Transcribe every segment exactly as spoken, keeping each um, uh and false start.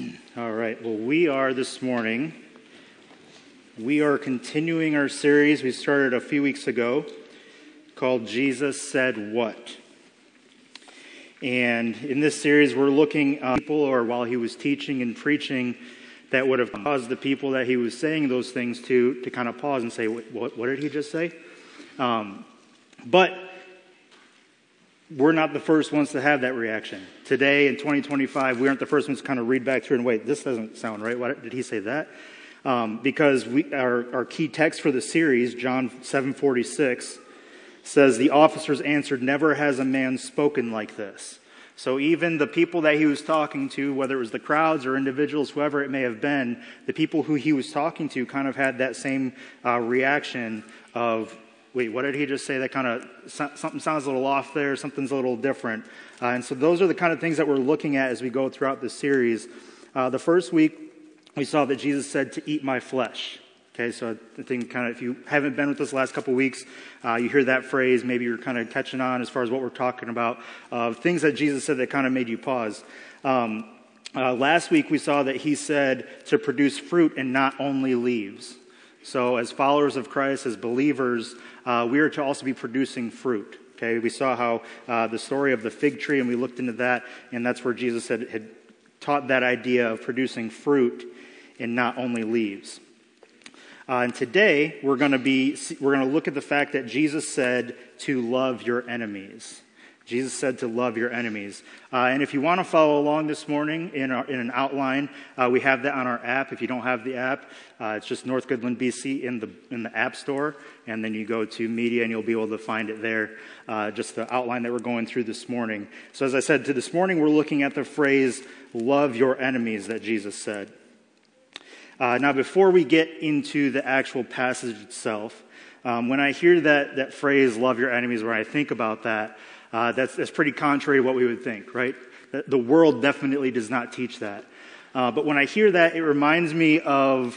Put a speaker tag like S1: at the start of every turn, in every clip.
S1: All right, well, we are this morning, we are continuing our series we started a few weeks ago called Jesus Said What? And in this series, we're looking at people, or while he was teaching and preaching, that would have caused the people that he was saying those things to, to kind of pause and say, what, what did he just say? Um, but we're not the first ones to have that reaction. Today, in twenty twenty-five, we aren't the first ones to kind of read back through and wait, this doesn't sound right. Why did he say that? Um, because we, our, our key text for the series, John seven forty-six, says, the officers answered, never has a man spoken like this. So even the people that he was talking to, whether it was the crowds or individuals, whoever it may have been, the people who he was talking to kind of had that same uh, reaction of, wait, what did he just say? That kind of, something sounds a little off there, something's a little different. Uh, and so those are the kind of things that we're looking at as we go throughout this series. Uh, the first week, we saw that Jesus said to eat my flesh. Okay, so I think kind of if you haven't been with us the last couple of weeks, uh, you hear that phrase, maybe you're kind of catching on as far as what we're talking about, uh, things that Jesus said that kind of made you pause. Um, uh, last week, we saw that he said to produce fruit and not only leaves. So as followers of Christ, as believers, uh, we are to also be producing fruit. Okay, we saw how uh, the story of the fig tree, and we looked into that, and that's where Jesus had, had taught that idea of producing fruit and not only leaves. Uh, and today we're going to be we're going to look at the fact that Jesus said to love your enemies. Jesus said to love your enemies. Uh, and if you want to follow along this morning in, our, in an outline, uh, we have that on our app. If you don't have the app, uh, it's just North Goodland B C in the in the App Store. And then you go to media and you'll be able to find it there, uh, just the outline that we're going through this morning. So as I said, to this morning, we're looking at the phrase, love your enemies, that Jesus said. Uh, now, before we get into the actual passage itself, um, when I hear that that phrase, love your enemies, when I think about that, Uh, that's, that's pretty contrary to what we would think, right? The, the world definitely does not teach that. Uh, but when I hear that, it reminds me of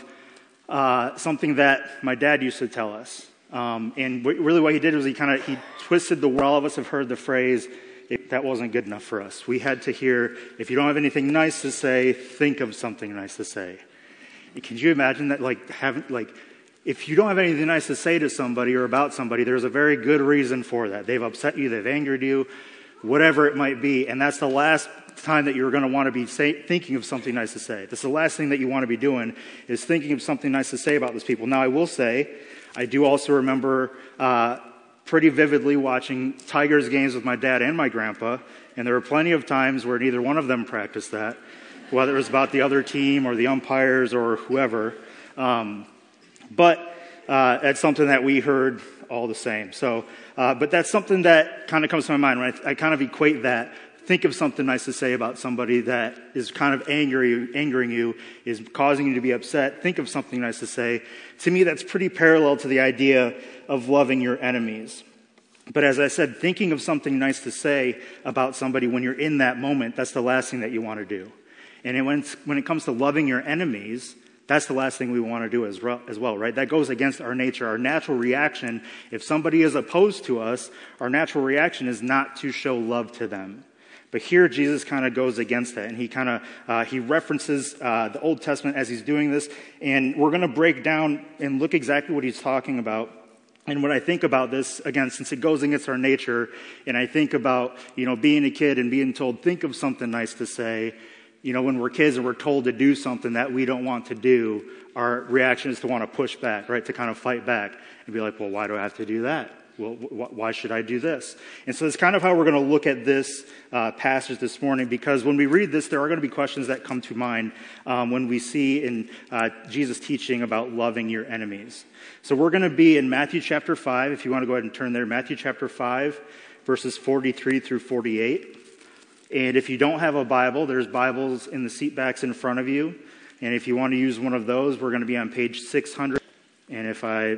S1: uh, something that my dad used to tell us. Um, and w- really what he did was he kind of, he twisted the word. All of us have heard the phrase, it, that wasn't good enough for us. We had to hear, if you don't have anything nice to say, think of something nice to say. And can you imagine that, like, having, like, if you don't have anything nice to say to somebody or about somebody, there's a very good reason for that. They've upset you, they've angered you, whatever it might be. And that's the last time that you're going to want to be say, thinking of something nice to say. That's the last thing that you want to be doing, is thinking of something nice to say about those people. Now, I will say, I do also remember uh, pretty vividly watching Tigers games with my dad and my grandpa. And there were plenty of times where neither one of them practiced that, whether it was about the other team or the umpires or whoever. Um, But uh, that's something that we heard all the same. So, uh, but that's something that kind of comes to my mind when I, I kind of equate that. Think of something nice to say about somebody that is kind of angry, angering you, is causing you to be upset. Think of something nice to say. To me, that's pretty parallel to the idea of loving your enemies. But as I said, thinking of something nice to say about somebody when you're in that moment, that's the last thing that you want to do. And when, it's, when it comes to loving your enemies, that's the last thing we want to do as well, right? That goes against our nature. Our natural reaction, if somebody is opposed to us, our natural reaction is not to show love to them. But here Jesus kind of goes against that, and he kind of, uh, he references uh, the Old Testament as he's doing this, and we're going to break down and look exactly what he's talking about. And when I think about this, again, since it goes against our nature, and I think about, you know, being a kid and being told, think of something nice to say. You know, when we're kids and we're told to do something that we don't want to do, our reaction is to want to push back, right? To kind of fight back and be like, well, why do I have to do that? Well, wh- why should I do this? And so it's kind of how we're going to look at this uh, passage this morning, because when we read this, there are going to be questions that come to mind um, when we see in uh, Jesus teaching about loving your enemies. So we're going to be in Matthew chapter five. If you want to go ahead and turn there, Matthew chapter five, verses forty-three through forty-eight. And if you don't have a Bible, there's Bibles in the seat backs in front of you. And if you want to use one of those, we're going to be on page six hundred. And if I,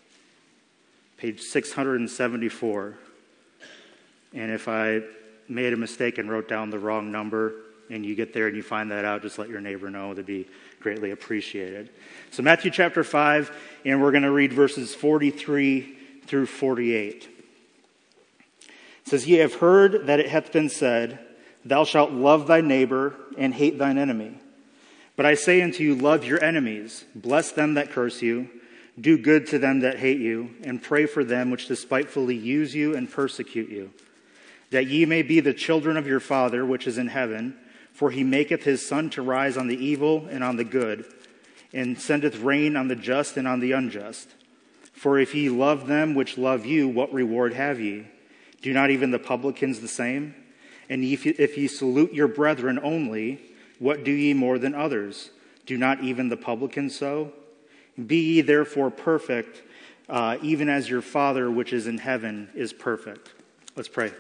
S1: page six hundred seventy-four. And if I made a mistake and wrote down the wrong number, and you get there and you find that out, just let your neighbor know. That'd be greatly appreciated. So Matthew chapter five, and we're going to read verses forty-three through forty-eight. It says, ye have heard that it hath been said, thou shalt love thy neighbor and hate thine enemy. But I say unto you, love your enemies, bless them that curse you, do good to them that hate you, and pray for them which despitefully use you and persecute you, that ye may be the children of your Father which is in heaven. For he maketh his sun to rise on the evil and on the good, and sendeth rain on the just and on the unjust. For if ye love them which love you, what reward have ye? Do not even the publicans the same? And if ye, if ye salute your brethren only, what do ye more than others? Do not even the publicans so? Be ye therefore perfect, uh, even as your Father which is in heaven is perfect. Let's pray.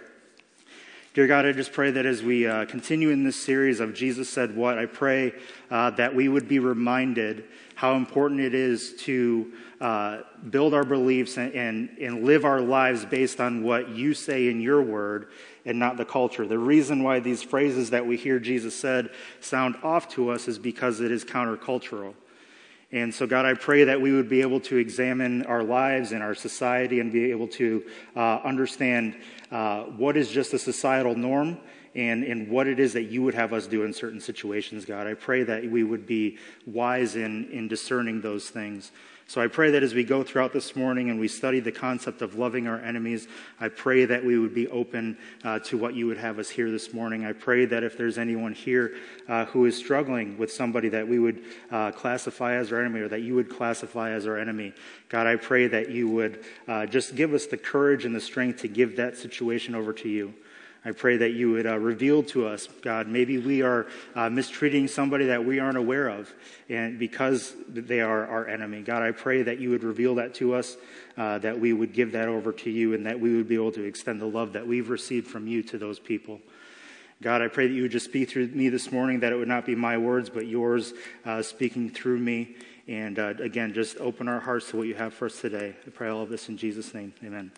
S1: Dear God, I just pray that as we uh, continue in this series of Jesus Said What, I pray uh, that we would be reminded how important it is to uh, build our beliefs and, and, and live our lives based on what you say in your word and not the culture. The reason why these phrases that we hear Jesus said sound off to us is because it is countercultural. And so, God, I pray that we would be able to examine our lives and our society and be able to uh, understand uh, what is just a societal norm and, and what it is that you would have us do in certain situations, God. I pray that we would be wise in, in discerning those things. So I pray that as we go throughout this morning and we study the concept of loving our enemies, I pray that we would be open uh, to what you would have us hear this morning. I pray that if there's anyone here uh, who is struggling with somebody that we would uh, classify as our enemy or that you would classify as our enemy, God, I pray that you would uh, just give us the courage and the strength to give that situation over to you. I pray that you would uh, reveal to us, God, maybe we are uh, mistreating somebody that we aren't aware of, and because they are our enemy. God, I pray that you would reveal that to us, uh, that we would give that over to you, and that we would be able to extend the love that we've received from you to those people. God, I pray that you would just speak through me this morning, that it would not be my words, but yours uh, speaking through me. And uh, again, just open our hearts to what you have for us today. I pray all of this in Jesus' name. Amen.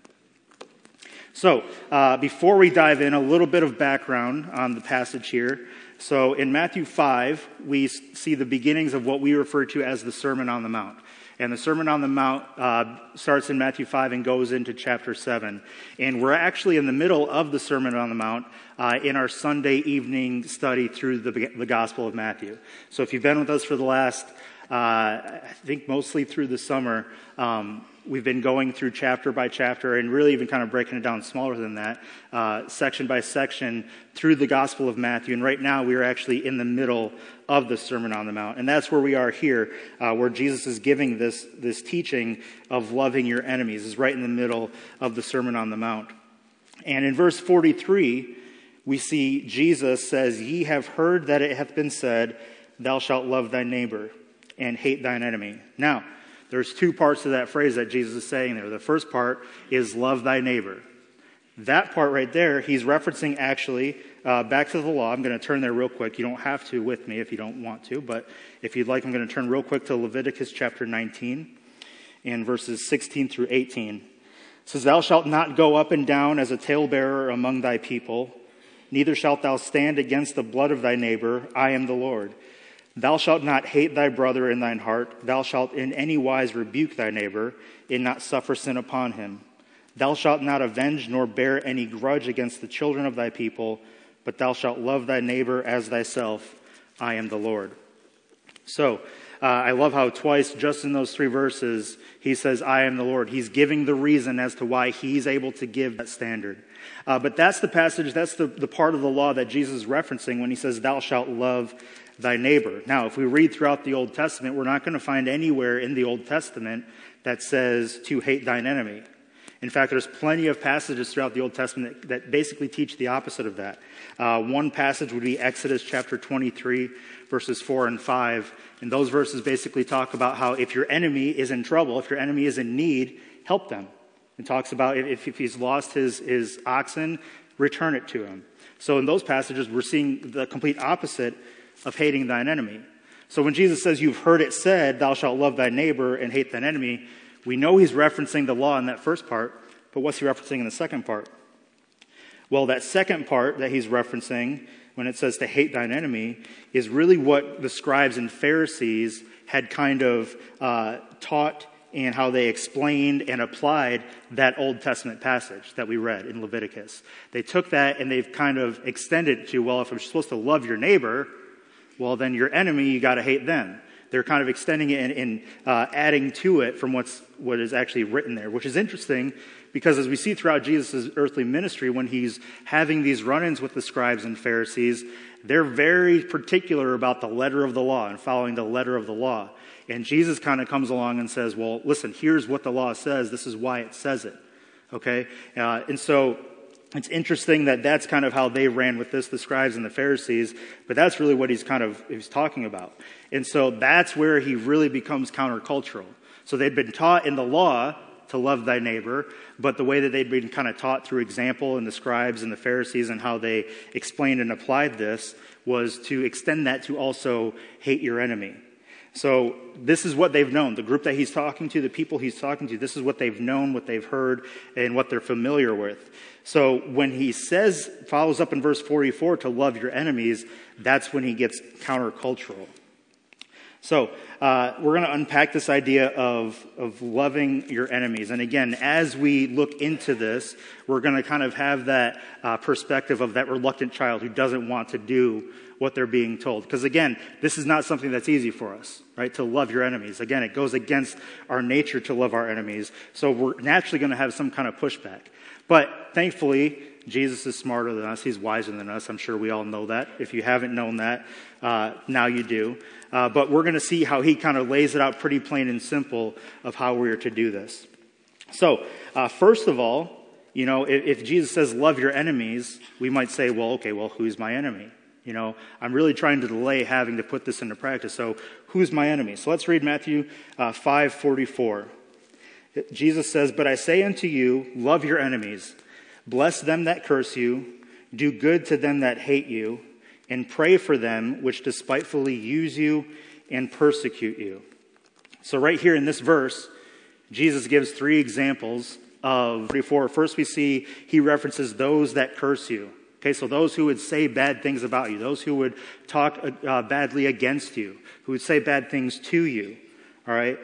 S1: So, uh, before we dive in, a little bit of background on the passage here. So, in Matthew five, we see the beginnings of what we refer to as the Sermon on the Mount. And the Sermon on the Mount uh, starts in Matthew five and goes into chapter seven. And we're actually in the middle of the Sermon on the Mount uh, in our Sunday evening study through the, the Gospel of Matthew. So, if you've been with us for the last, uh, I think mostly through the summer, um, we've been going through chapter by chapter and really even kind of breaking it down smaller than that, uh, section by section through the Gospel of Matthew. And right now we are actually in the middle of the Sermon on the Mount. And that's where we are here, uh, where Jesus is giving this, this teaching of loving your enemies. Is right in the middle of the Sermon on the Mount. And in verse forty-three, we see Jesus says, "Ye have heard that it hath been said, thou shalt love thy neighbor and hate thine enemy." Now, there's two parts to that phrase that Jesus is saying there. The first part is love thy neighbor. That part right there, he's referencing actually uh, back to the law. I'm going to turn there real quick. You don't have to with me if you don't want to, but if you'd like, I'm going to turn real quick to Leviticus chapter nineteen and verses sixteen through eighteen. It says, "Thou shalt not go up and down as a talebearer among thy people, neither shalt thou stand against the blood of thy neighbor. I am the Lord. Thou shalt not hate thy brother in thine heart. Thou shalt in any wise rebuke thy neighbor, and not suffer sin upon him. Thou shalt not avenge nor bear any grudge against the children of thy people, but thou shalt love thy neighbor as thyself. I am the Lord." So, uh, I love how twice, just in those three verses, he says, "I am the Lord." He's giving the reason as to why he's able to give that standard. Uh, but that's the passage, that's the, the part of the law that Jesus is referencing when he says, "Thou shalt love thy neighbor." Now, if we read throughout the Old Testament, we're not going to find anywhere in the Old Testament that says to hate thine enemy. In fact, there's plenty of passages throughout the Old Testament that, that basically teach the opposite of that. Uh, one passage would be Exodus chapter twenty-three, verses four and five. And those verses basically talk about how if your enemy is in trouble, if your enemy is in need, help them. It talks about if, if he's lost his, his oxen, return it to him. So in those passages, we're seeing the complete opposite of hating thine enemy. So when Jesus says, "You've heard it said, thou shalt love thy neighbor and hate thine enemy," we know he's referencing the law in that first part, but what's he referencing in the second part? Well, that second part that he's referencing, when it says to hate thine enemy, is really what the scribes and Pharisees had kind of uh, taught and how they explained and applied that Old Testament passage that we read in Leviticus. They took that and they've kind of extended it to, well, if you're supposed to love your neighbor, well, then your enemy, you got to hate them. They're kind of extending it and, and uh, adding to it from what's what is actually written there, which is interesting because as we see throughout Jesus' earthly ministry, when he's having these run-ins with the scribes and Pharisees, they're very particular about the letter of the law and following the letter of the law. And Jesus kind of comes along and says, well, listen, here's what the law says. This is why it says it. Okay? Uh, and so it's interesting that that's kind of how they ran with this, the scribes and the Pharisees, but that's really what he's kind of he's talking about. And so that's where he really becomes countercultural. So they'd been taught in the law to love thy neighbor, but the way that they'd been kind of taught through example in the scribes and the Pharisees and how they explained and applied this was to extend that to also hate your enemy. So this is what they've known. The group that he's talking to, the people he's talking to, this is what they've known, what they've heard, and what they're familiar with. So when he says, follows up in verse forty-four, to love your enemies, that's when he gets countercultural. So uh, we're going to unpack this idea of, of loving your enemies. And again, as we look into this, we're going to kind of have that uh, perspective of that reluctant child who doesn't want to do what they're being told. Because again, this is not something that's easy for us, right? To love your enemies. Again, it goes against our nature to love our enemies. So we're naturally going to have some kind of pushback. But thankfully, Jesus is smarter than us. He's wiser than us. I'm sure we all know that. If you haven't known that, uh, now you do. Uh, but we're going to see how he kind of lays it out pretty plain and simple of how we're to do this. So, uh, first of all, you know, if, if Jesus says love your enemies, we might say, well, okay, well, who's my enemy? You know, I'm really trying to delay having to put this into practice. So who's my enemy? So let's read Matthew uh, five forty-four. Jesus says, but I say unto you, love your enemies, bless them that curse you, do good to them that hate you, and pray for them which despitefully use you and persecute you. So right here in this verse, Jesus gives three examples of forty-four. First we see he references those that curse you. Okay, so those who would say bad things about you, those who would talk uh, badly against you, who would say bad things to you, all right?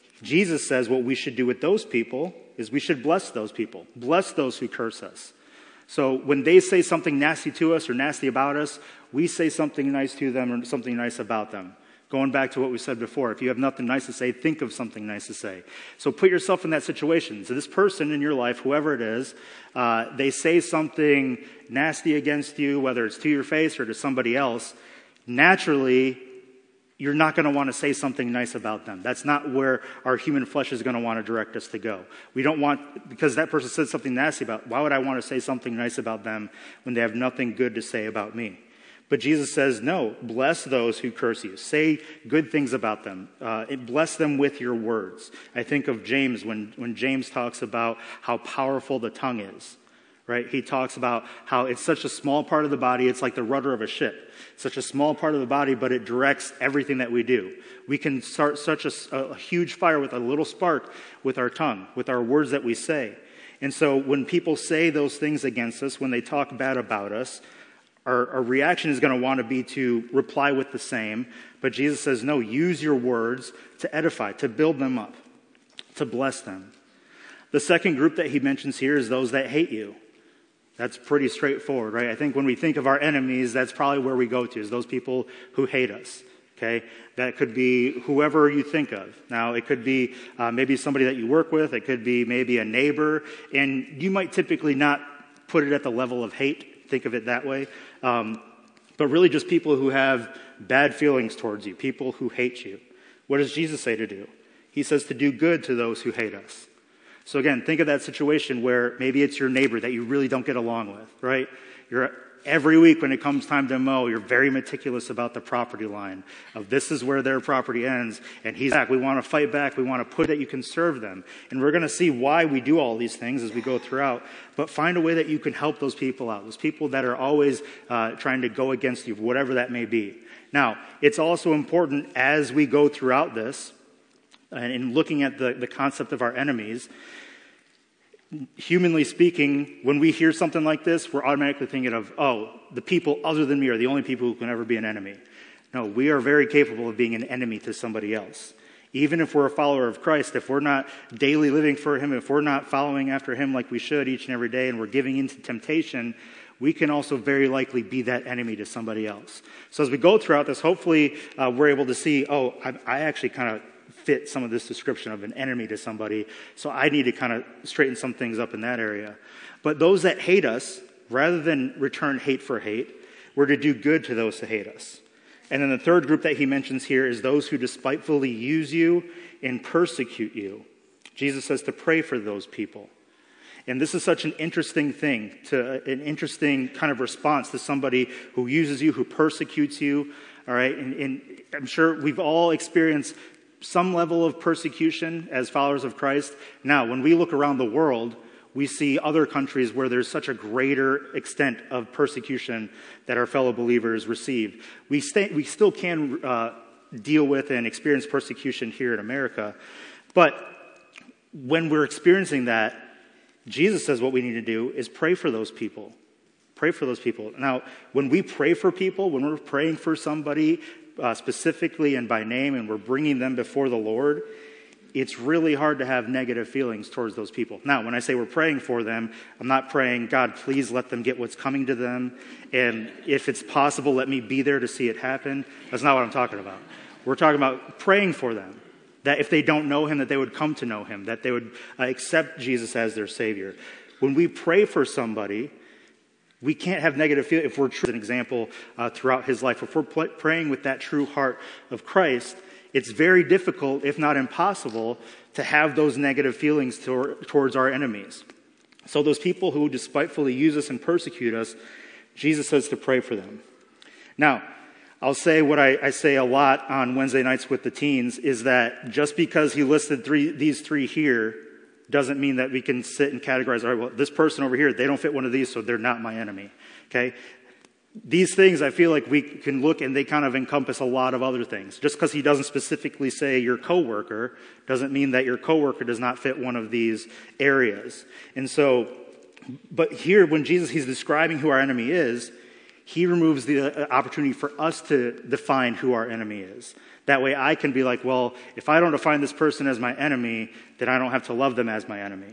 S1: Jesus says what we should do with those people is we should bless those people, bless those who curse us. So when they say something nasty to us or nasty about us, we say something nice to them or something nice about them. Going back to what we said before, if you have nothing nice to say, think of something nice to say. So put yourself in that situation. So this person in your life, whoever it is, uh, they say something nasty against you, whether it's to your face or to somebody else, naturally, you're not going to want to say something nice about them. That's not where our human flesh is going to want to direct us to go. We don't want, because that person said something nasty about, why would I want to say something nice about them when they have nothing good to say about me? But Jesus says, no, bless those who curse you. Say good things about them. Uh, bless them with your words. I think of James when, when James talks about how powerful the tongue is, right? He talks about how it's such a small part of the body. It's like the rudder of a ship. Such a small part of the body, but it directs everything that we do. We can start such a, a huge fire with a little spark with our tongue, with our words that we say. And so when people say those things against us, when they talk bad about us, Our, our reaction is going to want to be to reply with the same. But Jesus says, no, use your words to edify, to build them up, to bless them. The second group that he mentions here is those that hate you. That's pretty straightforward, right? I think when we think of our enemies, that's probably where we go to, is those people who hate us. Okay, that could be whoever you think of. Now, it could be uh, maybe somebody that you work with. It could be maybe a neighbor. And you might typically not put it at the level of hate. Think of it that way. Um, but really just people who have bad feelings towards you, people who hate you. What does Jesus say to do? He says to do good to those who hate us. So again, think of that situation where maybe it's your neighbor that you really don't get along with, right? You're every week when it comes time to mow, you're very meticulous about the property line of this is where their property ends. And he's back. We want to fight back. We want to put that you can serve them. And we're going to see why we do all these things as we go throughout. But find a way that you can help those people out. Those people that are always uh, trying to go against you, whatever that may be. Now, it's also important as we go throughout this and in looking at the, the concept of our enemies, humanly speaking, when we hear something like this, we're automatically thinking of, oh, the people other than me are the only people who can ever be an enemy. No, we are very capable of being an enemy to somebody else. Even if we're a follower of Christ, if we're not daily living for him, if we're not following after him like we should each and every day, and we're giving into temptation, we can also very likely be that enemy to somebody else. So as we go throughout this, hopefully uh, we're able to see, oh, I, I actually kind of fit some of this description of an enemy to somebody, so I need to kind of straighten some things up in that area. But those that hate us, rather than return hate for hate, we're to do good to those that hate us. And then the third group that he mentions here is those who despitefully use you and persecute you. Jesus says to pray for those people. And this is such an interesting thing, to an interesting kind of response to somebody who uses you, who persecutes you. All right, and, and I'm sure we've all experienced some level of persecution as followers of Christ. Now, when we look around the world, we see other countries where there's such a greater extent of persecution that our fellow believers receive. We stay, we still can uh, deal with and experience persecution here in America, but when we're experiencing that, Jesus says what we need to do is pray for those people. Pray for those people. Now, when we pray for people, when we're praying for somebody uh, specifically and by name, and we're bringing them before the Lord, it's really hard to have negative feelings towards those people. Now, when I say we're praying for them, I'm not praying, God, please let them get what's coming to them, and if it's possible, let me be there to see it happen. That's not what I'm talking about. We're talking about praying for them, that if they don't know him, that they would come to know him, that they would uh, accept Jesus as their Savior. When we pray for somebody, we can't have negative feelings. If we're true, as an example, uh, throughout his life, if we're pl- praying with that true heart of Christ, it's very difficult, if not impossible, to have those negative feelings tor- towards our enemies. So those people who despitefully use us and persecute us, Jesus says to pray for them. Now, I'll say what I, I say a lot on Wednesday nights with the teens, is that just because he listed three, these three here doesn't mean that we can sit and categorize, all right, well, this person over here, they don't fit one of these, so they're not my enemy, okay? These things, I feel like we can look and they kind of encompass a lot of other things. Just because he doesn't specifically say your coworker doesn't mean that your coworker does not fit one of these areas. And so, but here when Jesus, he's describing who our enemy is, he removes the opportunity for us to define who our enemy is. That way I can be like, well, if I don't define this person as my enemy, then I don't have to love them as my enemy.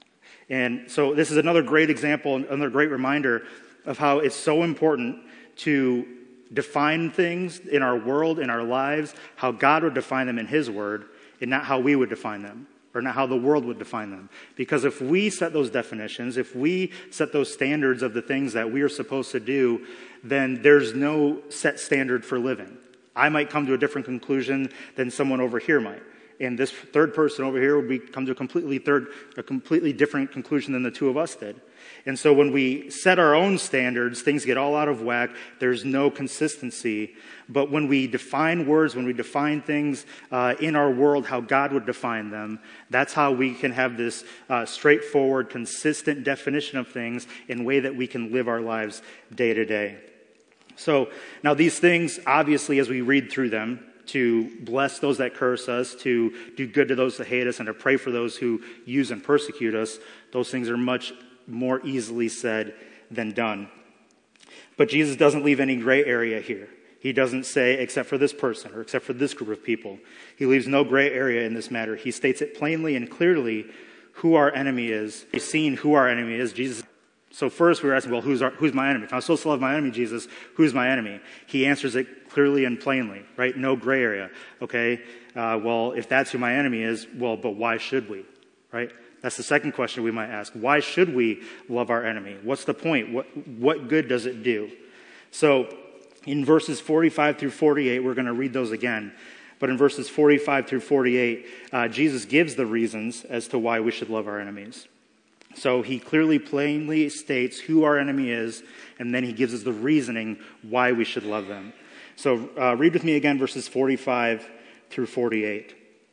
S1: And so this is another great example, another great reminder of how it's so important to define things in our world, in our lives, how God would define them in his word, and not how we would define them, or not how the world would define them. Because if we set those definitions, if we set those standards of the things that we are supposed to do, then there's no set standard for living. I might come to a different conclusion than someone over here might. And this third person over here would be, come to a completely third, a completely different conclusion than the two of us did. And so when we set our own standards, things get all out of whack. There's no consistency. But when we define words, when we define things uh, in our world, how God would define them, that's how we can have this uh, straightforward, consistent definition of things in a way that we can live our lives day to day. So now these things, obviously, as we read through them, to bless those that curse us, to do good to those that hate us, and to pray for those who use and persecute us, those things are much more easily said than done. But Jesus doesn't leave any gray area here. He doesn't say, except for this person, or except for this group of people. He leaves no gray area in this matter. He states it plainly and clearly who our enemy is. We've seen who our enemy is. Jesus. So first we were asking, well, who's our, who's my enemy? If I'm supposed to love my enemy, Jesus, who's my enemy? He answers it clearly and plainly, right? No gray area, okay? Uh, well, if that's who my enemy is, well, but why should we, right? That's the second question we might ask. Why should we love our enemy? What's the point? What, what good does it do? So in verses forty-five through forty-eight, we're going to read those again. But in verses forty-five through forty-eight, uh, Jesus gives the reasons as to why we should love our enemies. So he clearly, plainly states who our enemy is, and then he gives us the reasoning why we should love them. So uh, read with me again verses forty-five through forty-eight.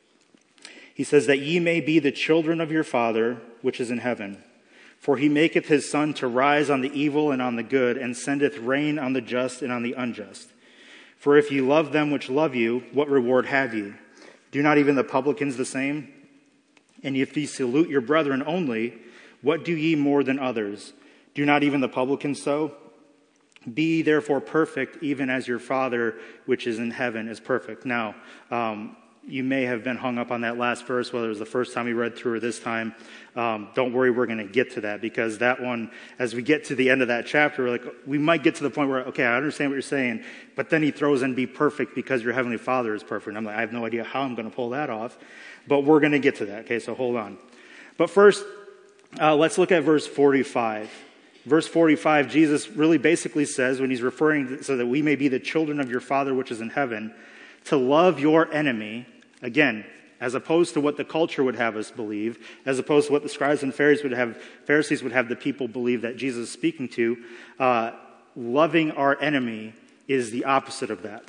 S1: He says, that ye may be the children of your Father, which is in heaven. For he maketh his sun to rise on the evil and on the good, and sendeth rain on the just and on the unjust. For if ye love them which love you, what reward have ye? Do not even the publicans the same? And if ye salute your brethren only, what do ye more than others? Do not even the publicans so? Be therefore perfect, even as your Father which is in heaven is perfect. Now, um, you may have been hung up on that last verse, whether it was the first time we read through or this time. Um, don't worry, we're going to get to that, because that one, as we get to the end of that chapter, like we might get to the point where, okay, I understand what you're saying, but then he throws in be perfect because your heavenly Father is perfect. And I'm like, I have no idea how I'm going to pull that off, but we're going to get to that. Okay, so hold on. But first, uh, let's look at verse forty-five. Verse forty-five, Jesus really basically says, when he's referring to, so that we may be the children of your Father which is in heaven, to love your enemy. Again, as opposed to what the culture would have us believe, as opposed to what the scribes and Pharisees would have, Pharisees would have the people believe that Jesus is speaking to, uh, loving our enemy is the opposite of that.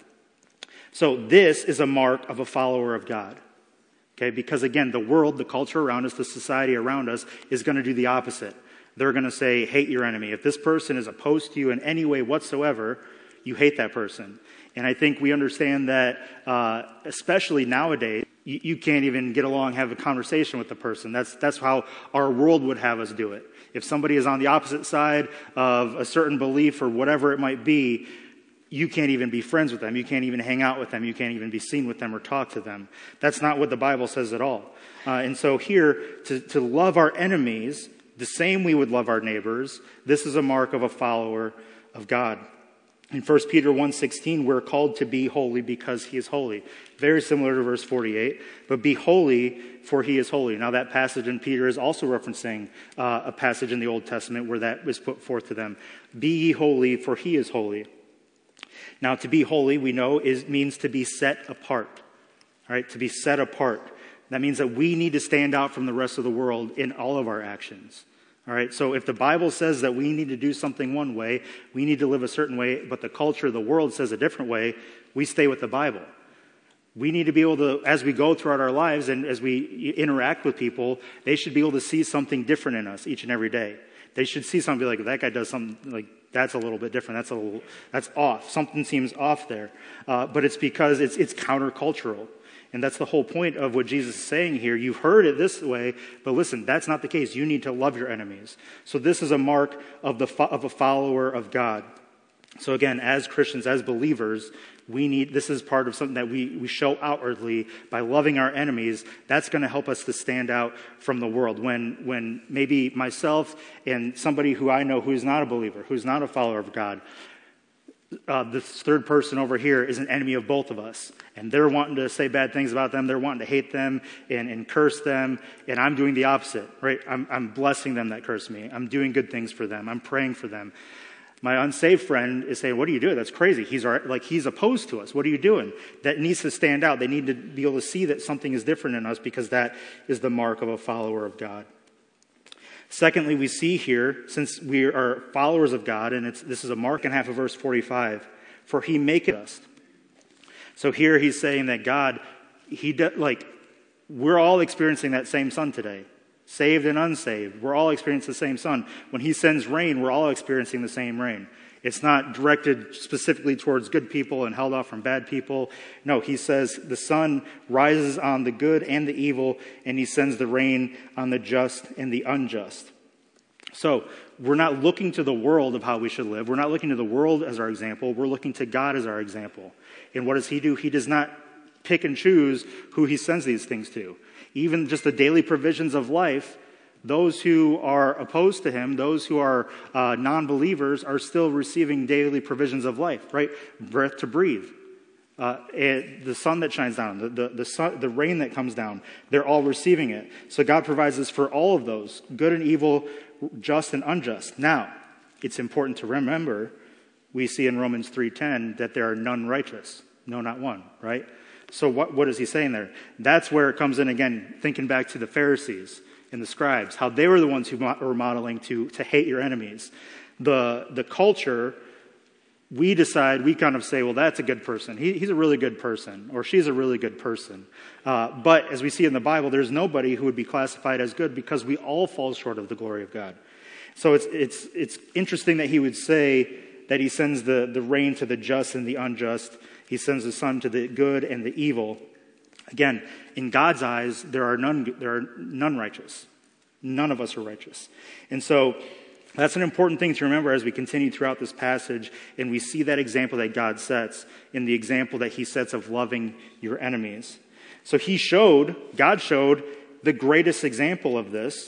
S1: So this is a mark of a follower of God. Okay, because again, the world, the culture around us, the society around us is going to do the opposite. They're going to say, hate your enemy. If this person is opposed to you in any way whatsoever, you hate that person. And I think we understand that, uh, especially nowadays, you, you can't even get along, have a conversation with the person. That's that's how our world would have us do it. If somebody is on the opposite side of a certain belief or whatever it might be, you can't even be friends with them. You can't even hang out with them. You can't even be seen with them or talk to them. That's not what the Bible says at all. Uh, and so here, to, to love our enemies the same we would love our neighbors, this is a mark of a follower of God. In First Peter one sixteen, we're called to be holy because he is holy. Very similar to verse forty-eight. But be holy, for he is holy. Now that passage in Peter is also referencing uh, a passage in the Old Testament where that was put forth to them. Be ye holy, for he is holy. Now to be holy, we know, is means to be set apart. All right, to be set apart. That means that we need to stand out from the rest of the world in all of our actions. All right, so if the Bible says that we need to do something one way, we need to live a certain way, but the culture, the world says a different way, we stay with the Bible. We need to be able to, as we go throughout our lives and as we interact with people, they should be able to see something different in us each and every day. They should see something like, that guy does something like, that's a little bit different. That's a little, that's off. Something seems off there. Uh, but it's because it's it's countercultural. And that's the whole point of what Jesus is saying here. You've heard it this way, but listen, that's not the case. You need to love your enemies. So this is a mark of the of a follower of God. So again, as Christians, as believers, we need, this is part of something that we, we show outwardly by loving our enemies. That's going to help us to stand out from the world. When, when maybe myself and somebody who I know who's not a believer, who's not a follower of God, Uh, this third person over here is an enemy of both of us. And they're wanting to say bad things about them. They're wanting to hate them and, and curse them. And I'm doing the opposite, right? I'm, I'm blessing them that curse me. I'm doing good things for them. I'm praying for them. My unsaved friend is saying, what are you doing? That's crazy. He's our, like, he's opposed to us. What are you doing? That needs to stand out. They need to be able to see that something is different in us, because that is the mark of a follower of God. Secondly, we see here, since we are followers of God, and it's, this is a mark in half of verse forty-five, for he maketh us. So here he's saying that God, he do, like, we're all experiencing that same sun today. Saved and unsaved, we're all experiencing the same sun. When he sends rain, we're all experiencing the same rain. It's not directed specifically towards good people and held off from bad people. No, he says the sun rises on the good and the evil, and he sends the rain on the just and the unjust. So we're not looking to the world of how we should live. We're not looking to the world as our example. We're looking to God as our example. And what does he do? He does not pick and choose who he sends these things to. Even just the daily provisions of life, those who are opposed to him, those who are uh, non-believers, are still receiving daily provisions of life, right? Breath to breathe. Uh, the sun that shines down, the, the, the, sun, the rain that comes down, they're all receiving it. So God provides this for all of those, good and evil, just and unjust. Now, it's important to remember, we see in Romans three ten that there are none righteous. No, not one, right? So what, what is he saying there? That's where it comes in again, thinking back to the Pharisees and the scribes, how they were the ones who were modeling to, to hate your enemies. The, the culture, we decide, we kind of say, well, that's a good person. He, he's a really good person, or she's a really good person. Uh, but as we see in the Bible, there's nobody who would be classified as good, because we all fall short of the glory of God. So it's it's it's interesting that he would say that he sends the, the rain to the just and the unjust. He sends the sun to the good and the evil. Again, in God's eyes, there are none there are none righteous. None of us are righteous. And so that's an important thing to remember as we continue throughout this passage, and we see that example that God sets in the example that he sets of loving your enemies. So he showed, God showed the greatest example of this,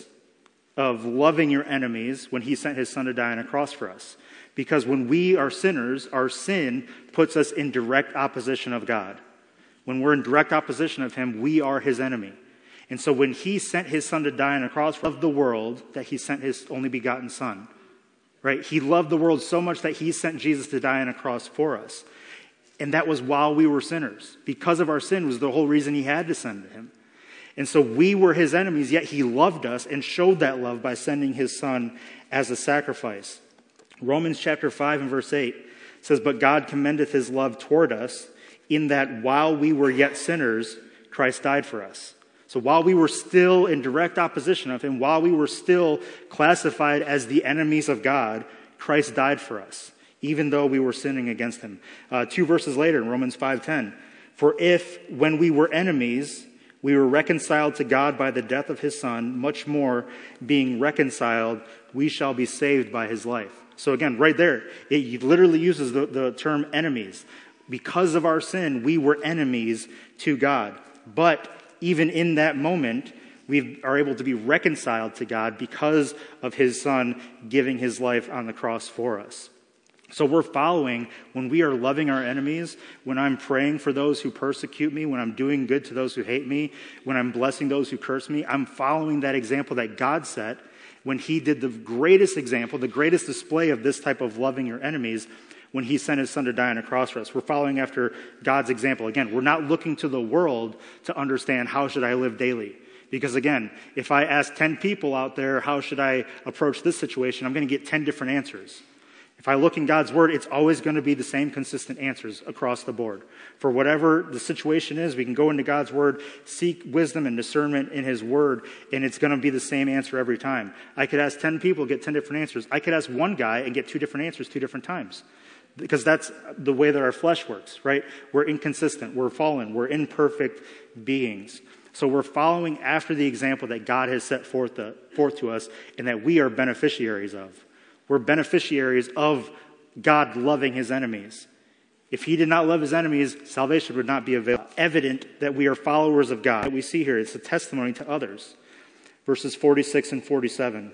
S1: of loving your enemies, when he sent his son to die on a cross for us. Because when we are sinners, our sin puts us in direct opposition of God. When we're in direct opposition of him, we are his enemy. And so when he sent his son to die on a cross of the world, that he sent his only begotten son, right? He loved the world so much that he sent Jesus to die on a cross for us. And that was while we were sinners. Because of our sin was the whole reason he had to send him. And so we were his enemies, yet he loved us and showed that love by sending his son as a sacrifice. Romans chapter five and verse eight says, "But God commendeth his love toward us, in that while we were yet sinners, Christ died for us." So while we were still in direct opposition of him, while we were still classified as the enemies of God, Christ died for us, even though we were sinning against him. Uh, two verses later in Romans five ten, "For if, when we were enemies, we were reconciled to God by the death of his son, much more, being reconciled, we shall be saved by his life." So again, right there, it literally uses the, the term enemies. Because of our sin, we were enemies to God. But even in that moment, we are able to be reconciled to God because of his son giving his life on the cross for us. So we're following, when we are loving our enemies, when I'm praying for those who persecute me, when I'm doing good to those who hate me, when I'm blessing those who curse me, I'm following that example that God set when he did the greatest example, the greatest display of this type of loving your enemies, when he sent his son to die on a cross for us. We're following after God's example. Again, we're not looking to the world to understand how should I live daily. Because again, if I ask ten people out there, how should I approach this situation, I'm going to get ten different answers. If I look in God's word, it's always going to be the same consistent answers across the board. For whatever the situation is, we can go into God's word, seek wisdom and discernment in his word, and it's going to be the same answer every time. I could ask ten people, get ten different answers. I could ask one guy and get two different answers two different times. Because that's the way that our flesh works, right? We're inconsistent. We're fallen. We're imperfect beings. So we're following after the example that God has set forth, the, forth to us and that we are beneficiaries of. We're beneficiaries of God loving his enemies. If he did not love his enemies, salvation would not be available. Evident that we are followers of God. What we see here, it's a testimony to others. Verses forty-six and forty-seven.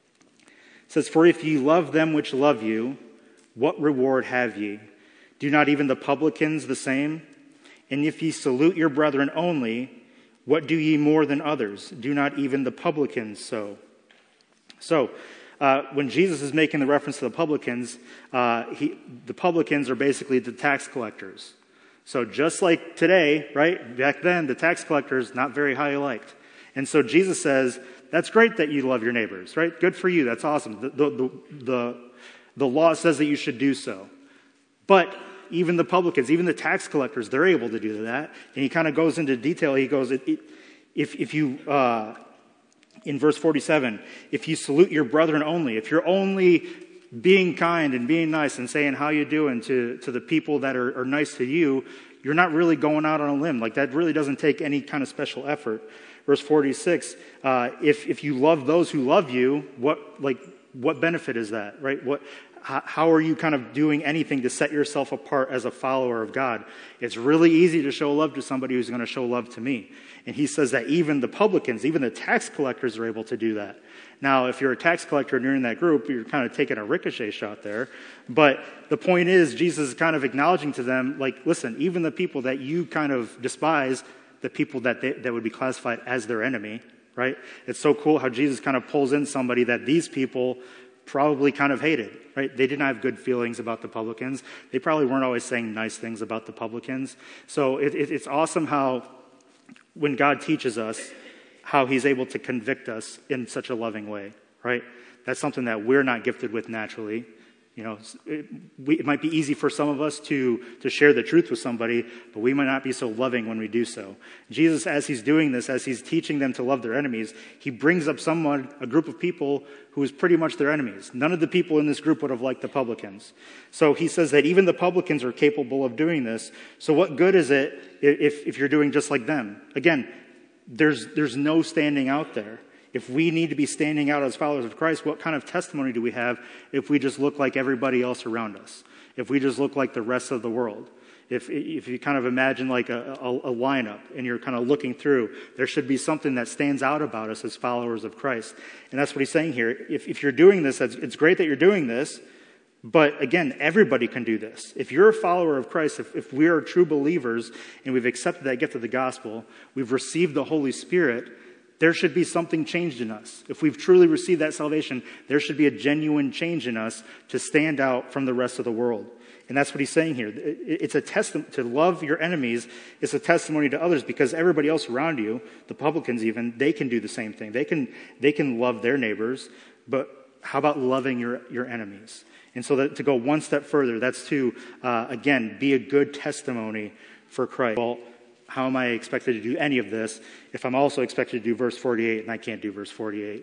S1: It says, "For if ye love them which love you, what reward have ye? Do not even the publicans the same? And if ye salute your brethren only, what do ye more than others? Do not even the publicans so?" So, uh, when Jesus is making the reference to the publicans, uh, he, the publicans are basically the tax collectors. So just like today, right, back then, the tax collectors, not very highly liked. And so Jesus says, that's great that you love your neighbors, right? Good for you. That's awesome. The, the, the, the, the law says that you should do so. But even the publicans, even the tax collectors, they're able to do that. And he kind of goes into detail. He goes, it, it, if, if you, uh, in verse forty-seven, if you salute your brethren only, if you're only being kind and being nice and saying how you doing to, to the people that are, are nice to you, you're not really going out on a limb. Like that really doesn't take any kind of special effort. Verse forty-six, uh, if, if you love those who love you, what, like, what benefit is that, right? What, how are you kind of doing anything to set yourself apart as a follower of God? It's really easy to show love to somebody who's going to show love to me. And he says that even the publicans, even the tax collectors are able to do that. Now, if you're a tax collector and you're in that group, you're kind of taking a ricochet shot there. But the point is, Jesus is kind of acknowledging to them, like, listen, even the people that you kind of despise, the people that they, that would be classified as their enemy, right? It's so cool how Jesus kind of pulls in somebody that these people probably kind of hated, right? They didn't have good feelings about the publicans. They probably weren't always saying nice things about the publicans. So it, it, it's awesome how when God teaches us, how he's able to convict us in such a loving way, right? That's something that we're not gifted with naturally. You know, it, we, it might be easy for some of us to, to share the truth with somebody, but we might not be so loving when we do so. Jesus, as he's doing this, as he's teaching them to love their enemies, he brings up someone, a group of people who is pretty much their enemies. None of the people in this group would have liked the publicans. So he says that even the publicans are capable of doing this. So what good is it if, if you're doing just like them? Again, there's, there's no standing out there. If we need to be standing out as followers of Christ, what kind of testimony do we have if we just look like everybody else around us? If we just look like the rest of the world? If if you kind of imagine like a, a, a lineup and you're kind of looking through, there should be something that stands out about us as followers of Christ. And that's what he's saying here. If, if you're doing this, it's great that you're doing this, but again, everybody can do this. If you're a follower of Christ, if, if we are true believers and we've accepted that gift of the gospel, we've received the Holy Spirit, there should be something changed in us. If we've truly received that salvation, there should be a genuine change in us to stand out from the rest of the world. And that's what he's saying here. It's a testament to love your enemies. It's a testimony to others because everybody else around you, the publicans even, they can do the same thing. They can they can love their neighbors, but how about loving your, your enemies? And so that, to go one step further, that's to, uh, again, be a good testimony for Christ. Well, how am I expected to do any of this if I'm also expected to do verse forty-eight and I can't do verse forty-eight?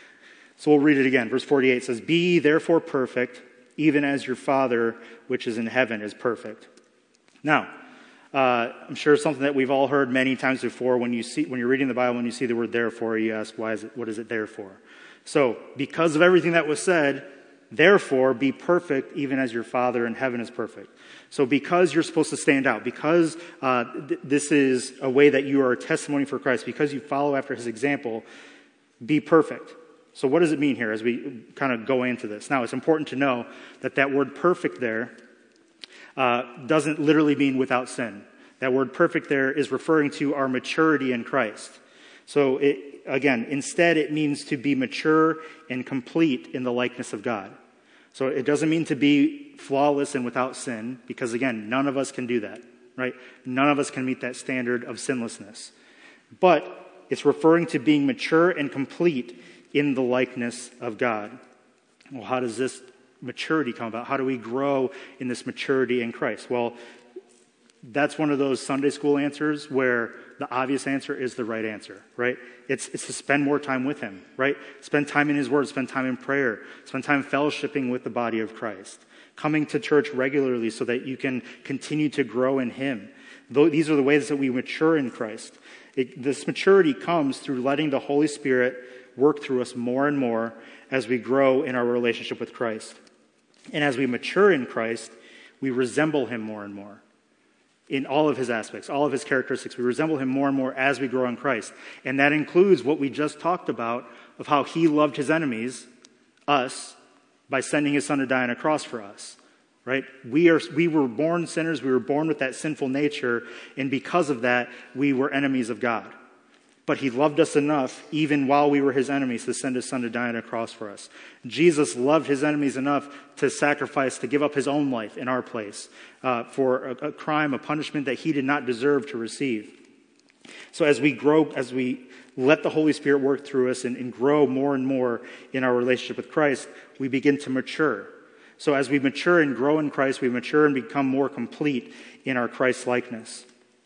S1: So we'll read it again. Verse forty-eight says, "Be ye therefore perfect, even as your Father which is in heaven is perfect." Now, uh, I'm sure it's something that we've all heard many times before. When you see, when you're reading the Bible, when you see the word "therefore," you ask, "Why is it? What is it there for?" So, because of everything that was said, therefore be perfect, even as your Father in heaven is perfect. So, because you're supposed to stand out, because uh, th- this is a way that you are a testimony for Christ, because you follow after His example, be perfect. So what does it mean here as we kind of go into this? Now, it's important to know that that word perfect there uh, doesn't literally mean without sin. That word perfect there is referring to our maturity in Christ. So it, again, instead it means to be mature and complete in the likeness of God. So it doesn't mean to be flawless and without sin, because again, none of us can do that, right? None of us can meet that standard of sinlessness. But it's referring to being mature and complete in the likeness of God. Well, how does this maturity come about? How do we grow in this maturity in Christ? Well, that's one of those Sunday school answers where the obvious answer is the right answer, right? It's it's to spend more time with Him, right? Spend time in His Word, spend time in prayer, spend time fellowshipping with the body of Christ, coming to church regularly so that you can continue to grow in Him. These are the ways that we mature in Christ. It, this maturity comes through letting the Holy Spirit work through us more and more as we grow in our relationship with Christ. And as we mature in Christ, we resemble Him more and more in all of His aspects, all of His characteristics. We resemble Him more and more as we grow in Christ. And that includes what we just talked about of how He loved His enemies, us, by sending His Son to die on a cross for us. Right? We are we were born sinners, we were born with that sinful nature, and because of that, we were enemies of God. But He loved us enough, even while we were His enemies, to send His Son to die on a cross for us. Jesus loved His enemies enough to sacrifice, to give up His own life in our place uh, for a, a crime, a punishment that He did not deserve to receive. So as we grow, as we let the Holy Spirit work through us and, and grow more and more in our relationship with Christ, we begin to mature. So as we mature and grow in Christ, we mature and become more complete in our Christ-likeness.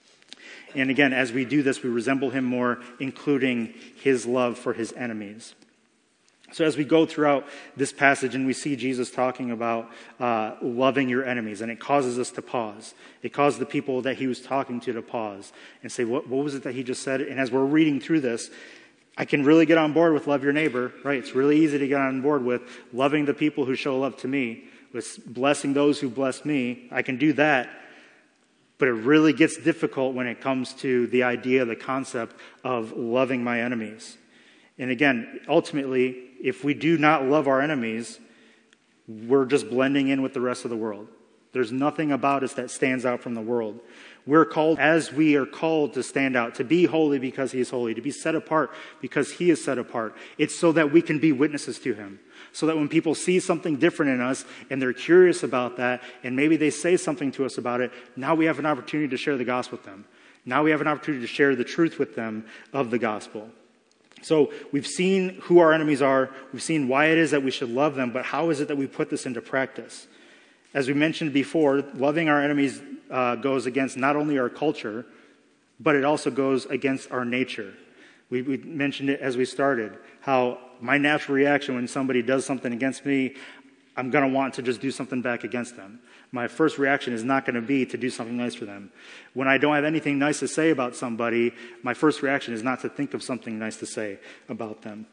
S1: And again, as we do this, we resemble Him more, including His love for His enemies. So as we go throughout this passage and we see Jesus talking about uh, loving your enemies, and it causes us to pause. It caused the people that He was talking to to pause and say, what, what was it that He just said? And as we're reading through this, I can really get on board with love your neighbor, right? It's really easy to get on board with loving the people who show love to me, with blessing those who bless me. I can do that. But it really gets difficult when it comes to the idea, the concept of loving my enemies. And again, ultimately, if we do not love our enemies, we're just blending in with the rest of the world. There's nothing about us that stands out from the world. We're called, as we are called to stand out, to be holy because He is holy, to be set apart because He is set apart. It's so that we can be witnesses to Him. So that when people see something different in us and they're curious about that and maybe they say something to us about it, now we have an opportunity to share the gospel with them. Now we have an opportunity to share the truth with them of the gospel. So we've seen who our enemies are. We've seen why it is that we should love them, but how is it that we put this into practice? As we mentioned before, loving our enemies uh, goes against not only our culture, but it also goes against our nature. We, we mentioned it as we started, how my natural reaction when somebody does something against me, I'm going to want to just do something back against them. My first reaction is not going to be to do something nice for them. When I don't have anything nice to say about somebody, my first reaction is not to think of something nice to say about them.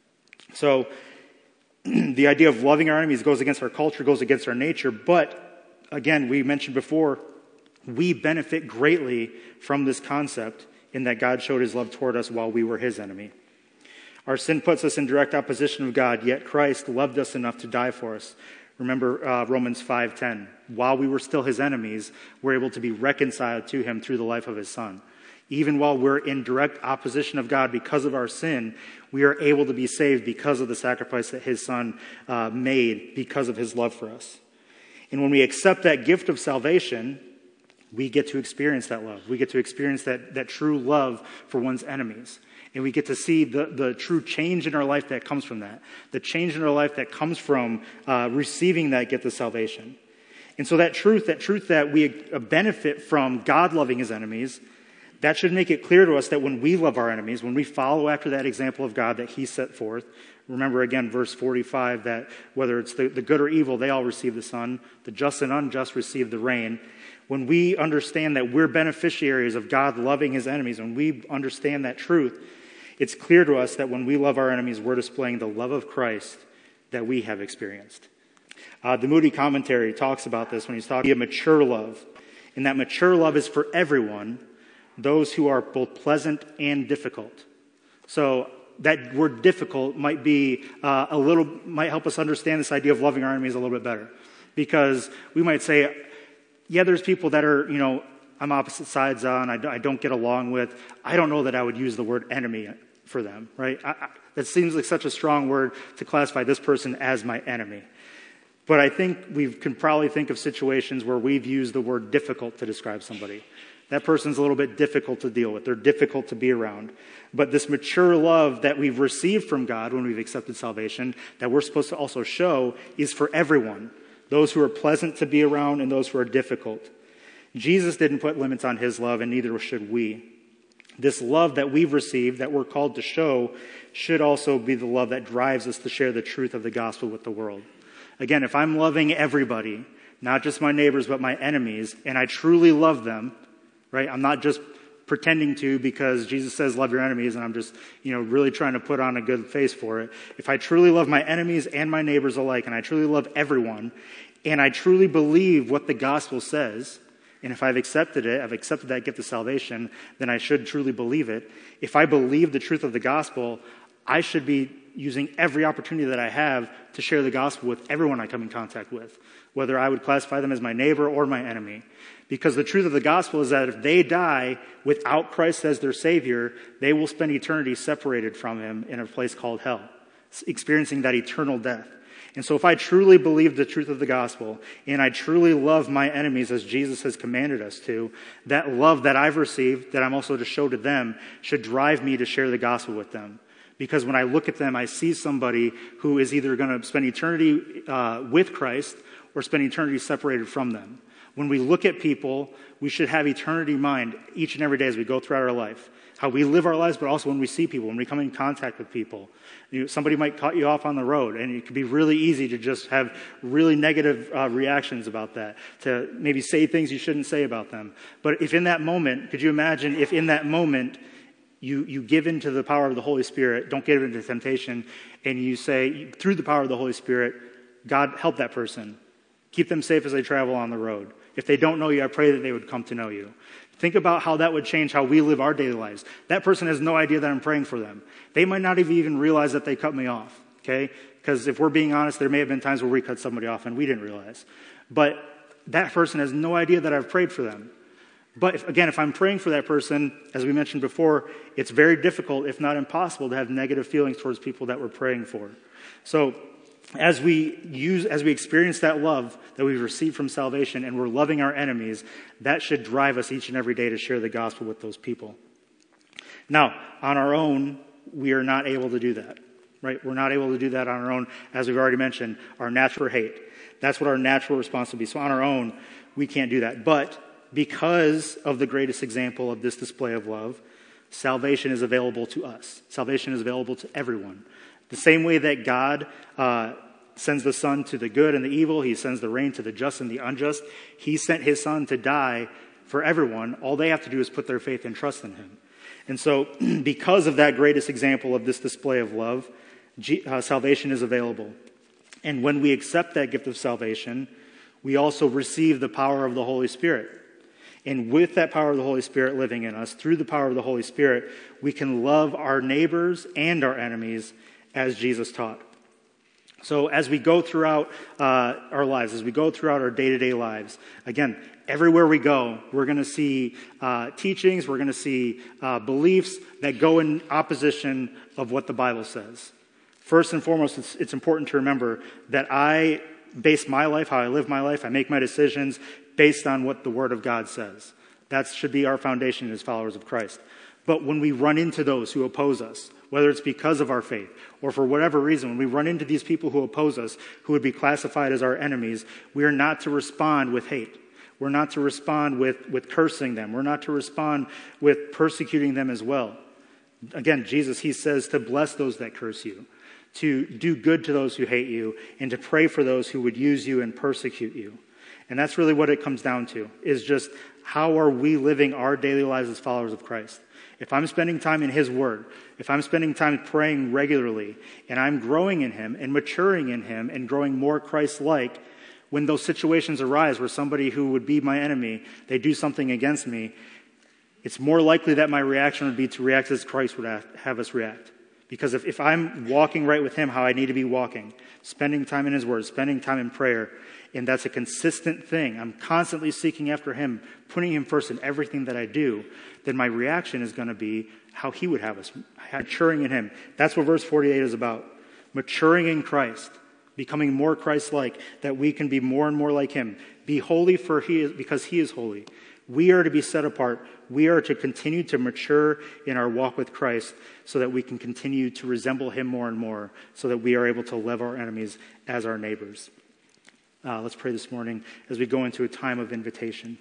S1: So the idea of loving our enemies goes against our culture, goes against our nature. But again, we mentioned before, we benefit greatly from this concept in that God showed his love toward us while we were his enemy. Our sin puts us in direct opposition of God, yet Christ loved us enough to die for us. Remember uh, Romans five ten. While we were still his enemies, we're able to be reconciled to him through the life of his son. Even while we're in direct opposition of God because of our sin, we are able to be saved because of the sacrifice that his son uh, made because of his love for us. And when we accept that gift of salvation, we get to experience that love. We get to experience that, that true love for one's enemies. And we get to see the, the true change in our life that comes from that. The change in our life that comes from uh, receiving that gift of salvation. And so that truth, that truth that we benefit from God loving his enemies, that should make it clear to us that when we love our enemies, when we follow after that example of God that he set forth, remember again verse forty-five, that whether it's the, the good or evil, they all receive the sun, the just and unjust receive the rain. When we understand that we're beneficiaries of God loving his enemies, when we understand that truth, it's clear to us that when we love our enemies, we're displaying the love of Christ that we have experienced. Uh, the Moody commentary talks about this when he's talking about mature love. And that mature love is for everyone, those who are both pleasant and difficult. So that word difficult might be uh, a little, might help us understand this idea of loving our enemies a little bit better. Because we might say, yeah, there's people that are, you know, I'm opposite sides on, I don't get along with. I don't know that I would use the word enemy for them, right? I, I, that seems like such a strong word to classify this person as my enemy. But I think we can probably think of situations where we've used the word difficult to describe somebody. That person's a little bit difficult to deal with. They're difficult to be around. But this mature love that we've received from God when we've accepted salvation, that we're supposed to also show, is for everyone. Those who are pleasant to be around and those who are difficult. Jesus didn't put limits on his love, and neither should we. This love that we've received, that we're called to show, should also be the love that drives us to share the truth of the gospel with the world. Again, if I'm loving everybody, not just my neighbors, but my enemies, and I truly love them, right? I'm not just pretending to because Jesus says love your enemies, and I'm just, you know, really trying to put on a good face for it. If I truly love my enemies and my neighbors alike, and I truly love everyone, and I truly believe what the gospel says, and if I've accepted it, I've accepted that gift of salvation, then I should truly believe it. If I believe the truth of the gospel, I should be using every opportunity that I have to share the gospel with everyone I come in contact with, whether I would classify them as my neighbor or my enemy. Because the truth of the gospel is that if they die without Christ as their Savior, they will spend eternity separated from him in a place called hell, experiencing that eternal death. And so if I truly believe the truth of the gospel, and I truly love my enemies as Jesus has commanded us to, that love that I've received, that I'm also to show to them, should drive me to share the gospel with them. Because when I look at them, I see somebody who is either going to spend eternity uh, with Christ or spend eternity separated from them. When we look at people, we should have eternity in mind each and every day as we go throughout our life. How we live our lives, but also when we see people, when we come in contact with people. You know, somebody might cut you off on the road, and it can be really easy to just have really negative uh, reactions about that, to maybe say things you shouldn't say about them. But if in that moment, could you imagine if in that moment you, you give into the power of the Holy Spirit, don't give into temptation, and you say, through the power of the Holy Spirit, God, help that person. Keep them safe as they travel on the road. If they don't know you, I pray that they would come to know you. Think about how that would change how we live our daily lives. That person has no idea that I'm praying for them. They might not even realize that they cut me off, okay? Because if we're being honest, there may have been times where we cut somebody off and we didn't realize. But that person has no idea that I've prayed for them. But if, again, if I'm praying for that person, as we mentioned before, it's very difficult, if not impossible, to have negative feelings towards people that we're praying for. So as we use, as we experience that love that we've received from salvation and we're loving our enemies, that should drive us each and every day to share the gospel with those people. Now, on our own, we are not able to do that, right? We're not able to do that on our own. As we've already mentioned, our natural hate. That's what our natural response would be. So on our own, we can't do that. But because of the greatest example of this display of love, salvation is available to us. Salvation is available to everyone. The same way that God uh, sends the sun to the good and the evil, he sends the rain to the just and the unjust, he sent his son to die for everyone. All they have to do is put their faith and trust in him. And so because of that greatest example of this display of love, G- uh, salvation is available. And when we accept that gift of salvation, we also receive the power of the Holy Spirit. And with that power of the Holy Spirit living in us, through the power of the Holy Spirit, we can love our neighbors and our enemies as Jesus taught. So as we go throughout uh, our lives, as we go throughout our day-to-day lives, again, everywhere we go, we're going to see uh, teachings, we're going to see uh, beliefs that go in opposition of what the Bible says. First and foremost, it's, it's important to remember that I base my life, how I live my life, I make my decisions based on what the Word of God says. That should be our foundation as followers of Christ. But when we run into those who oppose us, whether it's because of our faith or for whatever reason, when we run into these people who oppose us, who would be classified as our enemies, we are not to respond with hate. We're not to respond with, with cursing them. We're not to respond with persecuting them as well. Again, Jesus, he says to bless those that curse you, to do good to those who hate you, and to pray for those who would use you and persecute you. And that's really what it comes down to, is just how are we living our daily lives as followers of Christ? If I'm spending time in his word, if I'm spending time praying regularly, and I'm growing in him and maturing in him and growing more Christ-like, when those situations arise where somebody who would be my enemy, they do something against me, it's more likely that my reaction would be to react as Christ would have us react. Because if, if I'm walking right with him how I need to be walking, spending time in his word, spending time in prayer, and that's a consistent thing, I'm constantly seeking after him, putting him first in everything that I do, then my reaction is going to be how he would have us, maturing in him. That's what verse forty-eight is about. Maturing in Christ, becoming more Christ-like, that we can be more and more like him. Be holy for he is, because he is holy. We are to be set apart. We are to continue to mature in our walk with Christ so that we can continue to resemble him more and more, so that we are able to love our enemies as our neighbors. Uh, let's pray this morning as we go into a time of invitation.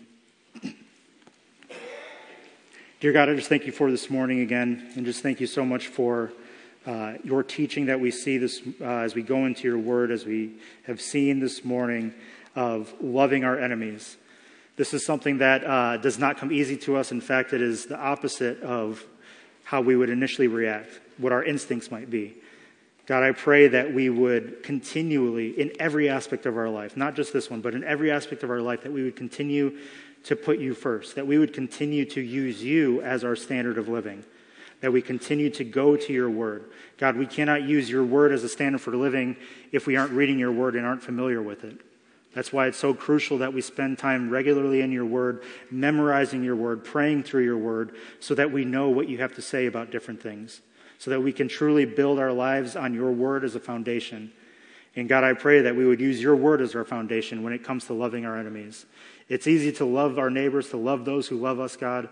S1: Dear God, I just thank you for this morning again, and just thank you so much for uh, your teaching that we see this uh, as we go into your word, as we have seen this morning of loving our enemies. This is something that uh, does not come easy to us. In fact, it is the opposite of how we would initially react, what our instincts might be. God, I pray that we would continually, in every aspect of our life, not just this one, but in every aspect of our life, that we would continue to put you first, that we would continue to use you as our standard of living, that we continue to go to your word. God, we cannot use your word as a standard for living if we aren't reading your word and aren't familiar with it. That's why it's so crucial that we spend time regularly in your word, memorizing your word, praying through your word, so that we know what you have to say about different things, so that we can truly build our lives on your word as a foundation. And God, I pray that we would use your word as our foundation when it comes to loving our enemies. It's easy to love our neighbors, to love those who love us, God.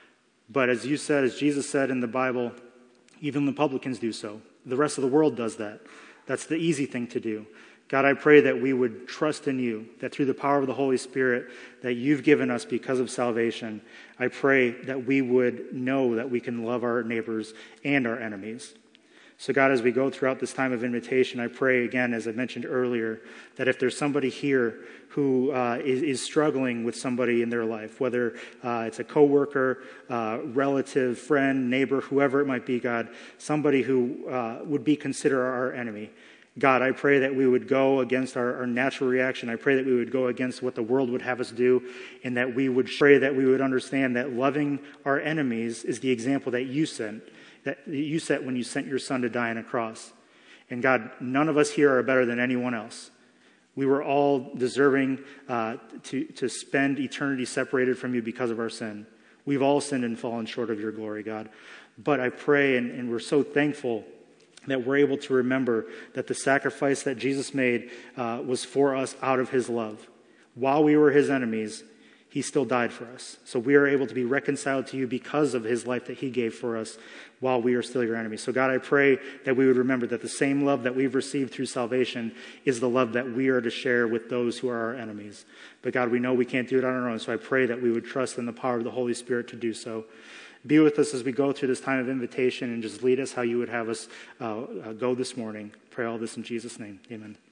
S1: But as you said, as Jesus said in the Bible, even the publicans do so. The rest of the world does that. That's the easy thing to do. God, I pray that we would trust in you, that through the power of the Holy Spirit that you've given us because of salvation, I pray that we would know that we can love our neighbors and our enemies. So God, as we go throughout this time of invitation, I pray again, as I mentioned earlier, that if there's somebody here who uh, is, is struggling with somebody in their life, whether uh, it's a coworker, uh, relative, friend, neighbor, whoever it might be, God, somebody who uh, would be considered our enemy, God, I pray that we would go against our, our natural reaction. I pray that we would go against what the world would have us do, and that we would pray that we would understand that loving our enemies is the example that you sent, that you set when you sent your son to die on a cross. And God, none of us here are better than anyone else. We were all deserving uh, to, to spend eternity separated from you because of our sin. We've all sinned and fallen short of your glory, God. But I pray, and, and we're so thankful that we're able to remember that the sacrifice that Jesus made uh, was for us out of his love. While we were his enemies, he still died for us. So we are able to be reconciled to you because of his life that he gave for us while we are still your enemies. So God, I pray that we would remember that the same love that we've received through salvation is the love that we are to share with those who are our enemies. But God, we know we can't do it on our own, so I pray that we would trust in the power of the Holy Spirit to do so. Be with us as we go through this time of invitation, and just lead us how you would have us uh, uh, go this morning. Pray all this in Jesus' name. Amen.